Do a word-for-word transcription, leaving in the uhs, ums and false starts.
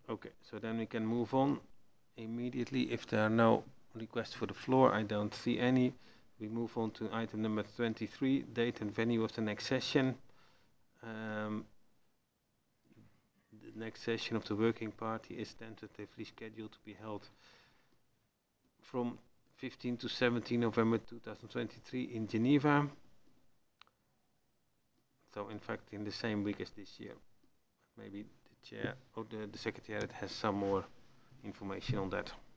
Okay, so then we can move on immediately. If there are no requests for the floor, I don't see any. We move on to item number twenty-three, date and venue of the next session. Um, the next session of the working party is tentatively scheduled to be held from fifteenth to seventeenth November two thousand twenty-three in Geneva. So in fact in the same week as this year. Maybe the chair or the, the secretariat has some more information on that.